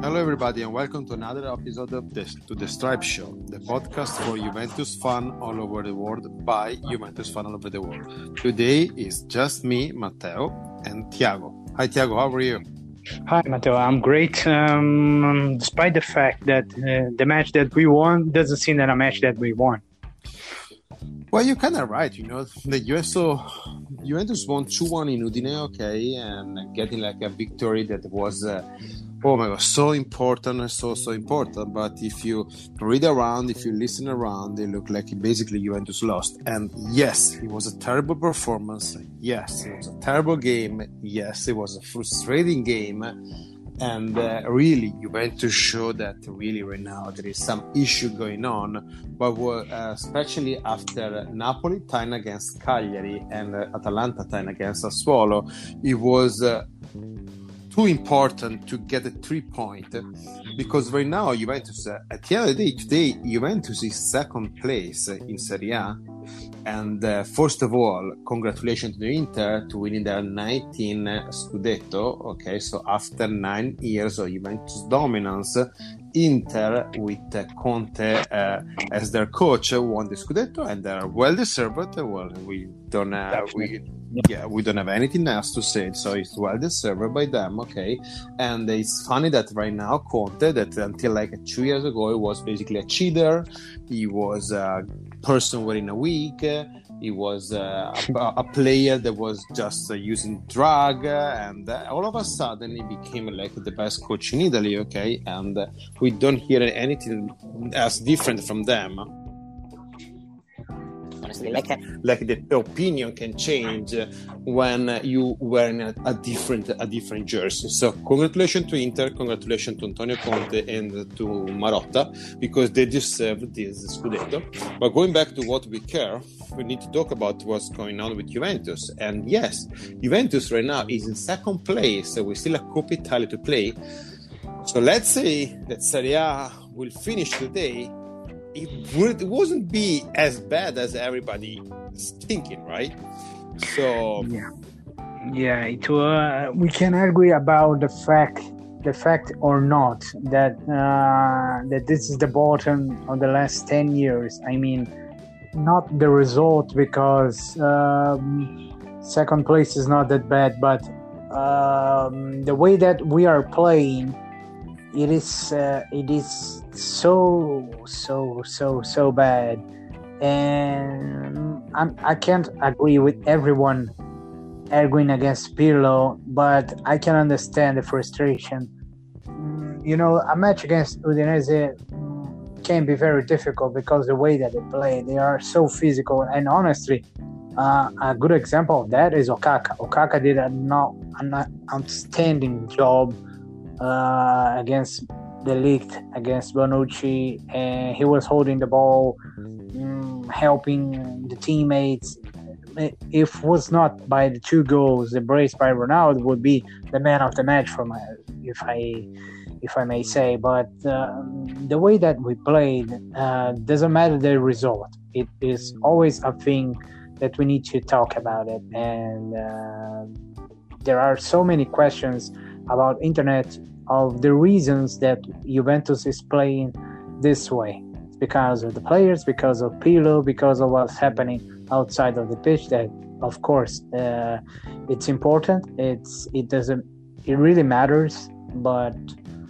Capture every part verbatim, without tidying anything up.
Hello, everybody, and welcome to another episode of this to the Stripe Show, the podcast for Juventus fan all over the world by Juventus fan all over the world. Today is just me, Matteo, and Thiago. Hi, Thiago. How are you? Hi, Matteo. I'm great. Um, despite the fact that uh, the match that we won doesn't seem that a match that we won. Well, you're kind of right. You know, the U S O Juventus won two one in Udine, okay, and getting like a victory that was. Uh, Oh my God, so important, so, so important. But if you read around, if you listen around, they look like basically Juventus lost. And yes, it was a terrible performance. Yes, it was a terrible game. Yes, it was a frustrating game. And uh, really, Juventus showed that really right now there is some issue going on. But uh, especially after Napoli tying against Cagliari and uh, Atalanta tying against Sassuolo, it was... Uh, too important to get a three point because right now Juventus uh, at the end of the day today Juventus is second place in Serie A, and uh, first of all, congratulations to the Inter to winning their nineteenth Scudetto. Okay, so after nine years of Juventus dominance, Inter with uh, Conte uh, as their coach won the Scudetto, and they're well deserved. Well, we don't have we yeah we don't have anything else to say, so it's well deserved by them. Okay, and it's funny that right now Conte, that until like two years ago, he was basically a cheater. He was a person wearing a wig. He was uh, a, a player that was just uh, using drug, uh, and uh, all of a sudden he became like the best coach in Italy. Okay, and uh, we don't hear anything as different from them. Honestly, like like the opinion can change when you wear a, a different a different jersey. So congratulations to Inter, congratulations to Antonio Conte and to Marotta, because they deserve this Scudetto. But going back to what we care, we need to talk about what's going on with Juventus. And yes, Juventus right now is in second place. So we still have Coppa Italia to play. So let's say that Serie A will finish today. It, would, it wasn't be as bad as everybody is thinking, right? So yeah, yeah. It uh, we can argue about the fact, the fact or not that uh, that this is the bottom of the last ten years. I mean, not the result, because um, second place is not that bad, but um, the way that we are playing. It is uh, it is so so so so bad, and I'm, I can't agree with everyone arguing against Pirlo, but I can understand the frustration. You know, a match against Udinese can be very difficult because the way that they play, they are so physical, and honestly, uh, a good example of that is Okaka. Okaka did a not an outstanding job. Uh, against De Ligt, against Bonucci, and he was holding the ball, um, helping the teammates. If it was not by the two goals, the brace by Ronaldo would be the man of the match, for my, if I, if I may say. But uh, the way that we played uh, doesn't matter the result. It is always a thing that we need to talk about it, and uh, there are so many questions about internet of the reasons that Juventus is playing this way. It's because of the players, because of Pirlo, because of what's happening outside of the pitch. That, of course, uh, it's important. It's it doesn't it really matters, but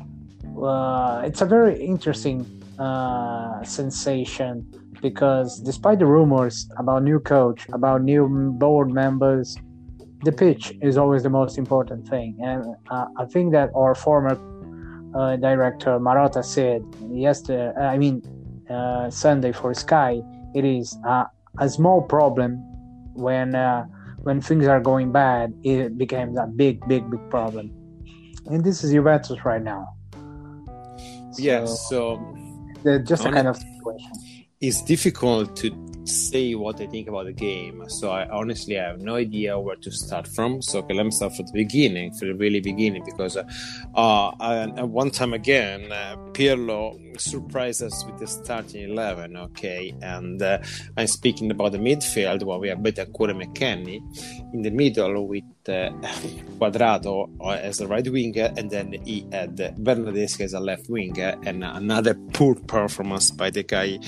uh, it's a very interesting uh, sensation, because despite the rumors about new coach, about new board members, the pitch is always the most important thing. And uh, I think that our former uh, director Marotta said yesterday, I mean uh, Sunday for Sky, it is uh, a small problem when uh, when things are going bad. It becomes a big, big, big problem. And this is Juventus right now. So, yes, so just a kind of situation. It's difficult to say what I think about the game. So I honestly have no idea where to start from. So okay, let me start from the beginning, from the really beginning, because uh, uh, I, one time again, uh, Pirlo surprised us with the starting eleven. Okay, and uh, I'm speaking about the midfield where we have Bentancur and McKennie in the middle with uh, Quadrado as a right winger, and then he had Bernardeschi as a left winger, and another poor performance by the guy.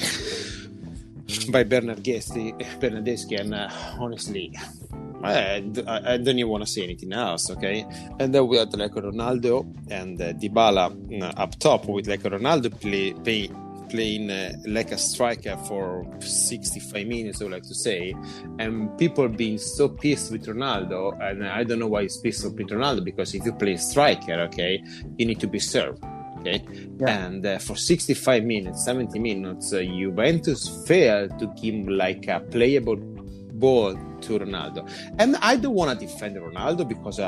By Bernardeschi, Bernardeschi, and uh, honestly, I, I, I don't even want to say anything else, okay? And then we had like Ronaldo and uh, Dybala uh, up top, with like Ronaldo play, play, playing uh, like a striker for sixty-five minutes, I would like to say, and people being so pissed with Ronaldo, and I don't know why he's pissed with Ronaldo, because if you play striker, okay, you need to be served. Okay, yeah. And uh, for sixty-five minutes, seventy minutes, uh, Juventus failed to give like a playable ball to Ronaldo. And I don't want to defend Ronaldo because uh,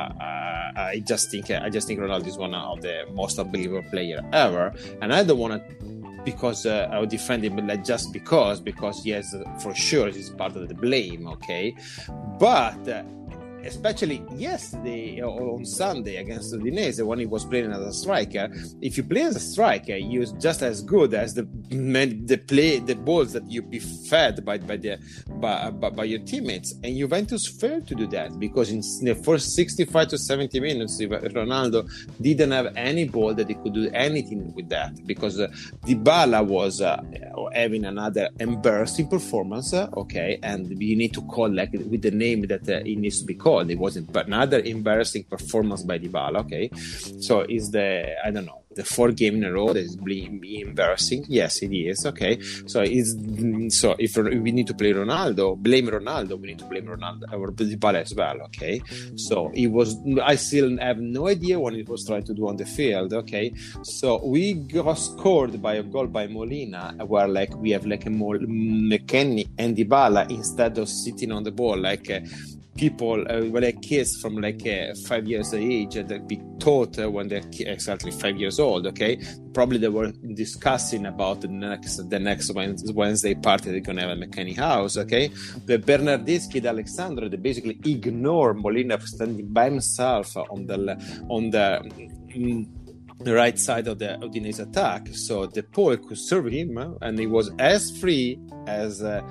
uh, I just think I just think Ronaldo is one of the most unbelievable players ever, and I don't want to because uh, I would defend him like just because because yes, for sure he's part of the blame. Okay, but. Uh, Especially yesterday or on Sunday against Udinese when he was playing as a striker. If you play as a striker, you're just as good as the the play the balls that you be fed by by the by, by, by your teammates. And Juventus failed to do that because in the first sixty-five to seventy minutes, Ronaldo didn't have any ball that he could do anything with that because uh, Dybala was uh, having another embarrassing performance. Uh, okay, and you need to call like with the name that uh, it needs to be called. It was another embarrassing performance by Dybala. Okay, so is the I don't know the fourth game in a row that is embarrassing? Yes, it is. Okay, so it's so if we need to play Ronaldo, blame Ronaldo. We need to blame Ronaldo or Dybala as well. Okay, so it was. I still have no idea what it was trying to do on the field. Okay, so we got scored by a goal by Molina, where like we have like a more McKennie and Dybala instead of sitting on the ball like. Uh, people uh, were like kids from like uh, five years of age uh, that be taught uh, when they're exactly five years old. Okay, probably they were discussing about the next the next Wednesday party they're gonna have at McKennie House. Okay, the Bernardeschi and Alexandro, they basically ignore Molina standing by himself on the on the mm, the right side of the Udinese attack, so the Pole could serve him, uh, and he was as free as. Uh,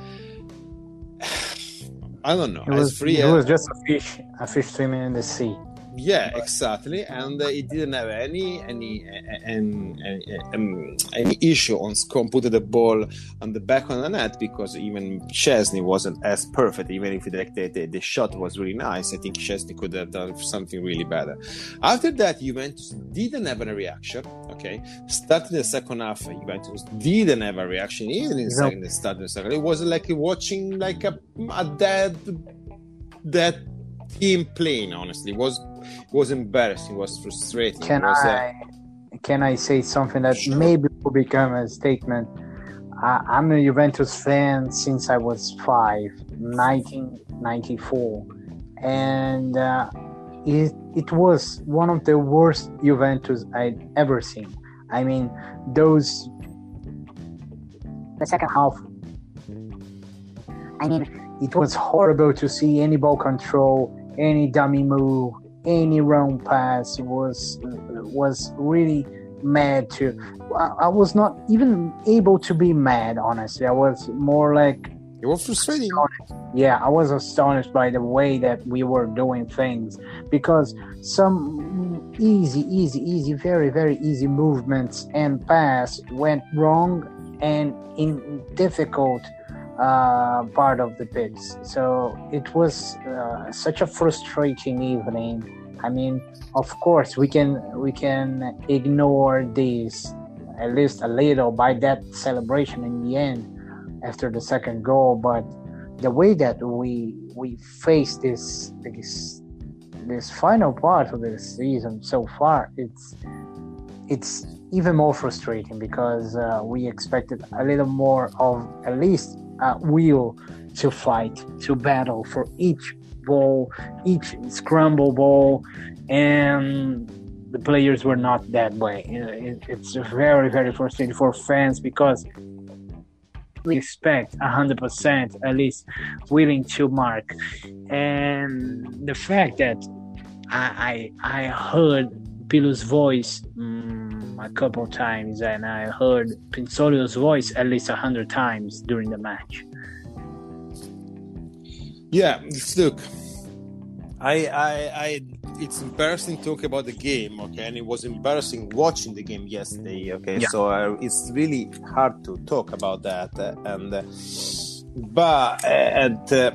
I don't know. It was, free it as, was just a fish, a fish swimming in the sea. Yeah, exactly, and uh, it didn't have any any any, any, any issue on score, put the ball on the back of the net because even Szczesny wasn't as perfect. Even if the, the the shot was really nice, I think Szczesny could have done something really better. After that, Juventus didn't have a reaction. Okay, starting the second half, Juventus didn't have a reaction. Even in the second, they started the second. It was like watching like a, a dead dead team playing. Honestly, it was. It was embarrassing. It was frustrating. Can was, I uh... can I say something that sure. maybe will become a statement? I, I'm a Juventus fan since I was five, nineteen ninety-four, and uh, it it was one of the worst Juventus I'd ever seen. I mean, those the second half. I mean, it was horrible to see any ball control, any dummy move. Any wrong pass was was really mad to. I, I was not even able to be mad. Honestly, I was more like. It was frustrating. Yeah, I was astonished by the way that we were doing things because some easy, easy, easy, very, very easy movements and pass went wrong and in difficult. Uh, part of the pitch. So it was uh, such a frustrating evening. I mean, of course, we can we can ignore this at least a little by that celebration in the end after the second goal. But the way that we we face this this this final part of the season so far, it's it's even more frustrating because uh, we expected a little more of at least. Uh, will to fight, to battle for each ball, each scramble ball, and the players were not that way. It, it's very, very frustrating for fans because we expect one hundred percent at least willing to mark. And the fact that I I, I heard Pirlo's voice um, a couple times, and I heard Pinsoglio's voice at least a hundred times during the match. Yeah, look, I, I, I, it's embarrassing to talk about the game, okay, and it was embarrassing watching the game yesterday, okay, yeah. so uh, it's really hard to talk about that, uh, and uh, but uh, and. Uh,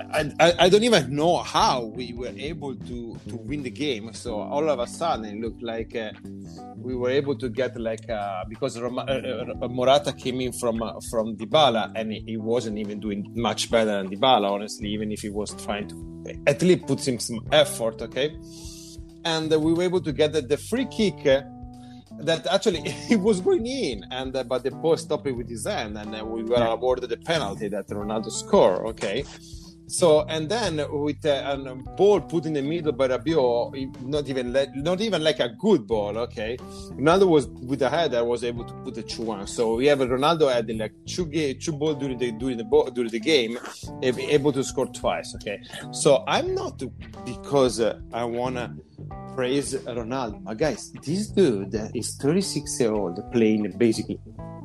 I, I don't even know how we were able to, to win the game. So all of a sudden, it looked like uh, we were able to get like uh, because Roma, uh, Morata came in from uh, from Dybala, and he, he wasn't even doing much better than Dybala, honestly. Even if he was trying to at least put in some effort, okay. And uh, we were able to get the, the free kick. Uh, that actually it was going in, and uh, but the post stopped it with his hand, and uh, we were awarded the penalty that Ronaldo scored, okay. So and then with uh, a ball put in the middle by Rabiot, not even le- not even like a good ball. Okay, Ronaldo was with the header was able to put a two one. So we have Ronaldo had like two ga- two balls during the during the ball, during the game, able to score twice. Okay, so I'm not because uh, I wanna praise Ronaldo, but guys, this dude is thirty-six year old playing basically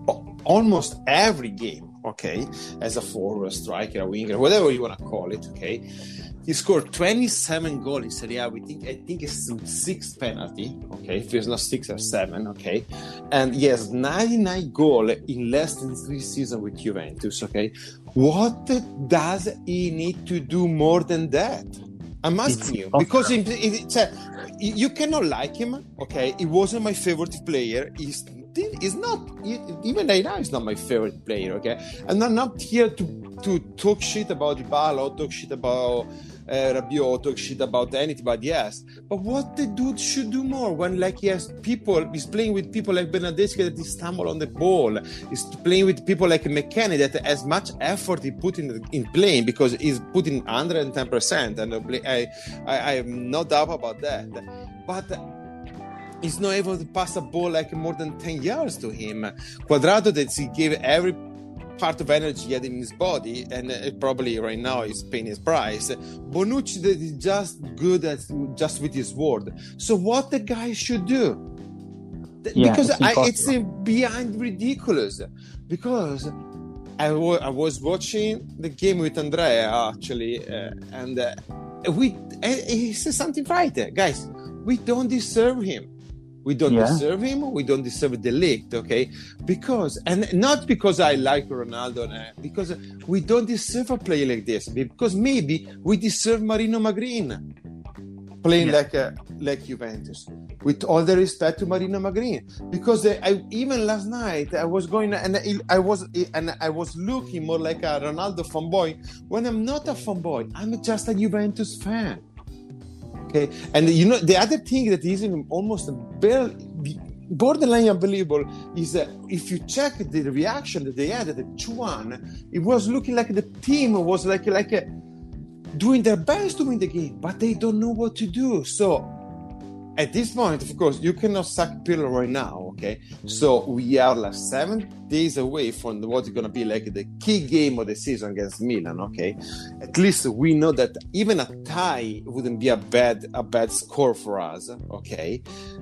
almost every game. Okay, as a forward, striker, a winger, whatever you want to call it. Okay, he scored twenty-seven goals in Serie A. We think I think it's six penalty. Okay, if it's not six or seven. Okay, and he has ninety-nine goals in less than three seasons with Juventus. Okay, what does he need to do more than that? I'm asking it's you awesome. Because it, it, it's a, you cannot like him. Okay, he wasn't my favorite player. He's He's not even right now. He's not my favorite player. Okay, and I'm not here to to talk shit about Dybala or talk shit about uh, Rabiot or talk shit about anybody else. But what the dude should do more when like he has people, he's playing with people like Bernardeschi that he stumble on the ball. He's playing with people like McKennie that as much effort he put in in playing because he's putting one hundred ten percent, and I I I have no doubt about that. But he's not able to pass a ball like more than ten yards to him. Cuadrado, that he gave every part of energy he had in his body, and uh, probably right now he's paying his price. Bonucci, that is just good at just with his word. So what the guy should do? Yeah, because it's, I, it's uh, beyond ridiculous. Because I, w- I was watching the game with Andrea actually, uh, and uh, we uh, he says something right, uh, guys. We don't deserve him. We don't yeah. deserve him. We don't deserve the league, okay? Because, and not because I like Ronaldo, because we don't deserve a player like this. Because maybe we deserve Marino Magrin playing yeah. like a, like Juventus. With all the respect to Marino Magrin, because I, even last night I was going and I was and I was looking more like a Ronaldo fanboy when I'm not a fanboy. I'm just a Juventus fan. Okay, and you know the other thing that is almost borderline unbelievable is that if you check the reaction that they had at the two one, it was looking like the team was like like a, doing their best to win the game, but they don't know what to do. So at this point, of course, you cannot sack Pirlo right now. Okay, so we are like seven days away from what's going to be like the key game of the season against Milan. Okay, at least we know that even a tie wouldn't be a bad a bad score for us. Okay,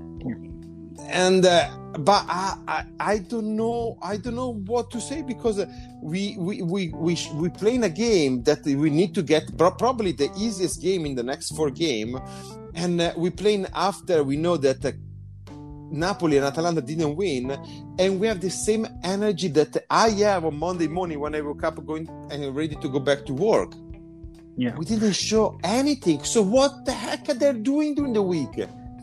and uh, but I, I I don't know I don't know what to say because we we we we we playing a game that we need to get probably the easiest game in the next four game. And uh, we're playing after we know that uh, Napoli and Atalanta didn't win, and we have the same energy that I have on Monday morning when I woke up going and ready to go back to work. Yeah, we didn't show anything. So what the heck are they doing during the week?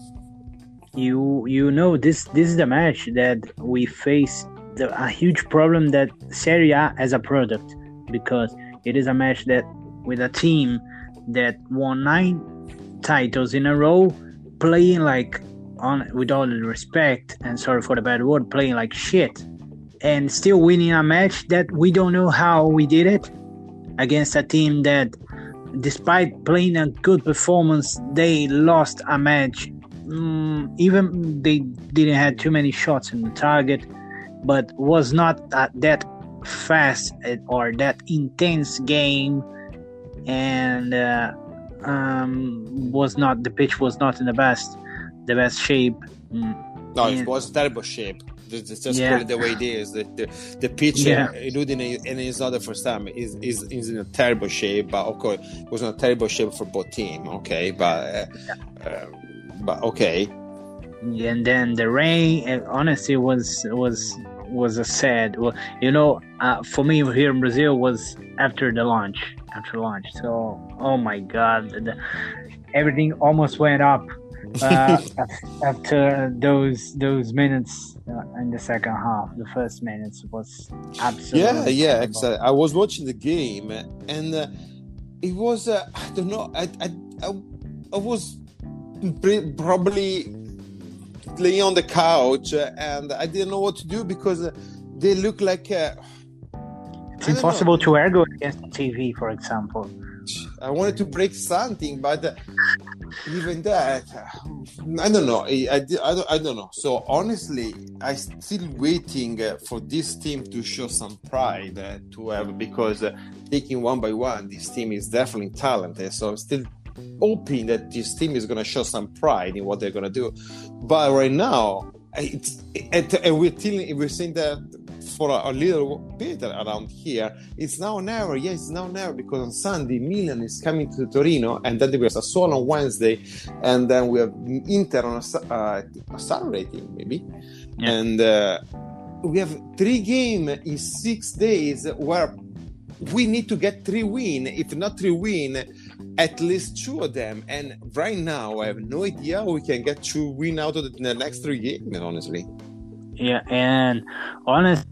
You you know this this is the match that we face the, a huge problem that Serie A as a product, because it is a match that with a team that won nine titles in a row, playing like on with all the respect and sorry for the bad word, playing like shit, and still winning a match that we don't know how we did it against a team that, despite playing a good performance, they lost a match. Mm, even they didn't have too many shots in the target, but was not uh, that fast or that intense game, and uh, um, was not the pitch was not in the best the best shape. Mm. No, and, it was terrible shape. Just yeah. call it the way it is. The the, the pitch yeah. in Udine and it's not the first time is, is is in a terrible shape, but of course it was in a terrible shape for both teams. Okay, but uh, yeah. uh, but okay. And then the rain, and honestly, was was was a sad. Well, you know, uh, for me here in Brazil was after the launch, after launch. So, oh my God, the, everything almost went up uh, after those those minutes uh, in the second half. The first minutes was absolutely yeah, yeah, terrible. Exactly. I was watching the game, and uh, it was uh, I don't know, I I I, I was probably laying on the couch, uh, and I didn't know what to do because uh, they look like uh, it's impossible know. to argue against the T V, for example. I wanted to break something, but uh, even that, uh, I don't know. I, I, I, don't, I don't know. So honestly, I'm still waiting uh, for this team to show some pride uh, to have, because uh, taking one by one, this team is definitely talented. So I'm still hoping that this team is going to show some pride in what they're going to do. But right now, it's, it, and we're telling, we're saying that for a, a little bit around here, it's now or never. Yes, it's now or never, because on Sunday Milan is coming to Torino, and then we have Sassuolo on Wednesday, and then we have Inter on a, uh, a Saturday, maybe, yeah. and uh, we have three games in six days where we need to get three win. If not three win, at least two of them. And right now, I have no idea how we can get two win out of the, the next three games, honestly. Yeah, and honestly,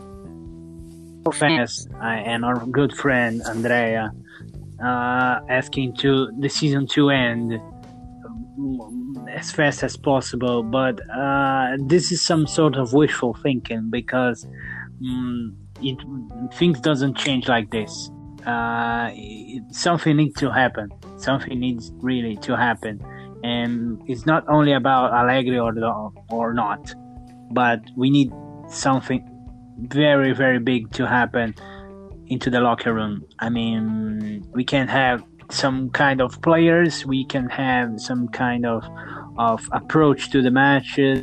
fans uh, and our good friend Andrea uh, asking to the season to end as fast as possible, but uh, this is some sort of wishful thinking, because um, it things doesn't change like this. Uh, it, something needs to happen. Something needs really to happen, and it's not only about Allegri or the, or not, but we need something very, very big to happen into the locker room. I mean, we can have some kind of players, we can have some kind of of approach to the matches.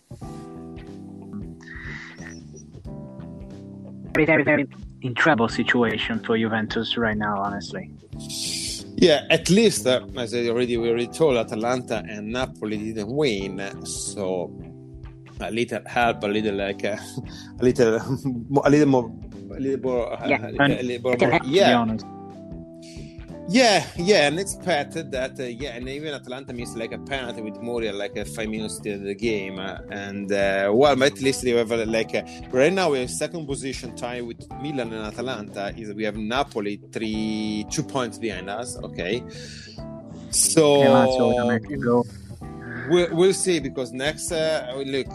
Very, very in trouble situation for Juventus right now, honestly. Yeah, at least uh, as I already we already told, Atalanta and Napoli didn't win, so a little help, a little like uh, a little, a little more, a little more, uh, yeah, a little more, yeah. Yeah, yeah, and expected that, uh, yeah, and even Atalanta missed like a penalty with Moria like uh, five minutes to the game, uh, and uh, well, but at least they have uh, like uh, right now we have second position tie with Milan and Atalanta. Is we have Napoli three two points behind us. Okay, so we'll, we'll see, because next uh, look.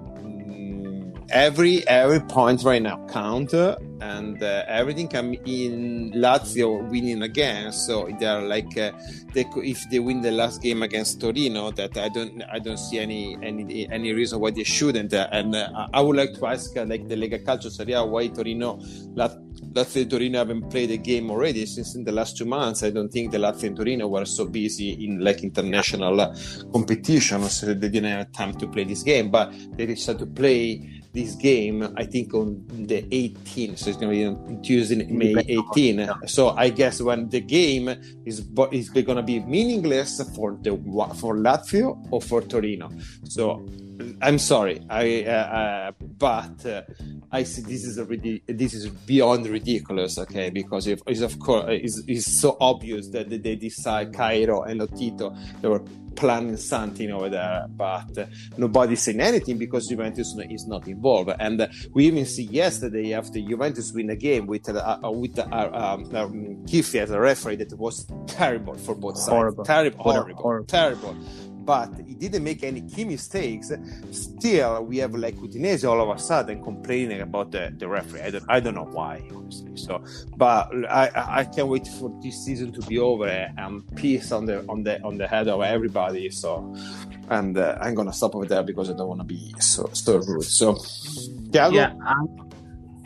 Every every point right now count, uh, and uh, everything can be in Lazio winning again. So they're like uh, they could, if they win the last game against Torino, that I don't I don't see any any any reason why they shouldn't. Uh, and uh, I would like to ask uh, like the Lega Calcio Serie A, why Torino Lazio and Torino haven't played a game already, since in the last two months I don't think the Lazio and Torino were so busy in like international uh, competition, so they didn't have time to play this game. But they decided to play this game, I think, on the eighteenth, so it's going to be on Tuesday, May eighteenth. So I guess when the game is is going to be meaningless for the for Lazio or for Torino. So I'm sorry, I uh, uh, but uh, I see this is a this is beyond ridiculous. Okay, because if it's of course it's, it's so obvious that they decide Cairo and Lotito, they were planning something over there, but uh, nobody's saying anything because Juventus is not involved. And uh, we even see yesterday, after Juventus win a game with uh, uh, with uh, um, um, Kiffi as a referee, that was terrible for both sides. Horrible. Terrible, horrible, horrible, terrible. But he didn't make any key mistakes. Still, we have like Udinese all of a sudden complaining about the, the referee. I don't, I don't know why, honestly. So, but I, I can't wait for this season to be over and peace on the on the on the head of everybody. So, and uh, I'm gonna stop over there because I don't want to be so so rude. So, Thiago? Yeah. Um,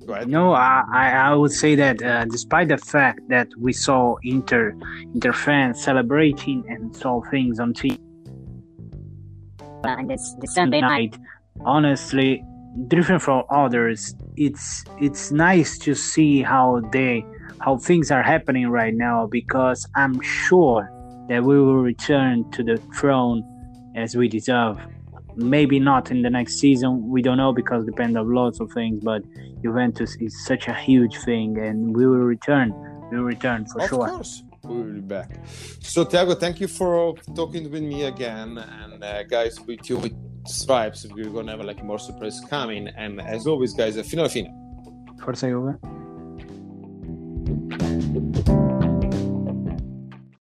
Go ahead. No, I, I would say that uh, despite the fact that we saw Inter Inter fans celebrating and saw things on T V uh, this, this Sunday night, honestly, different from others, it's it's nice to see how they how things are happening right now, because I'm sure that we will return to the throne as we deserve. Maybe not in the next season, we don't know, because it depends on lots of things, but Juventus is such a huge thing, and we will return. We will return for of sure. Of course, we will be back. So, Thiago, thank you for talking with me again. And uh, guys, with you with Stripes, we're going to have like more surprise coming. And as always, guys, fino alla fine. Forza Juve.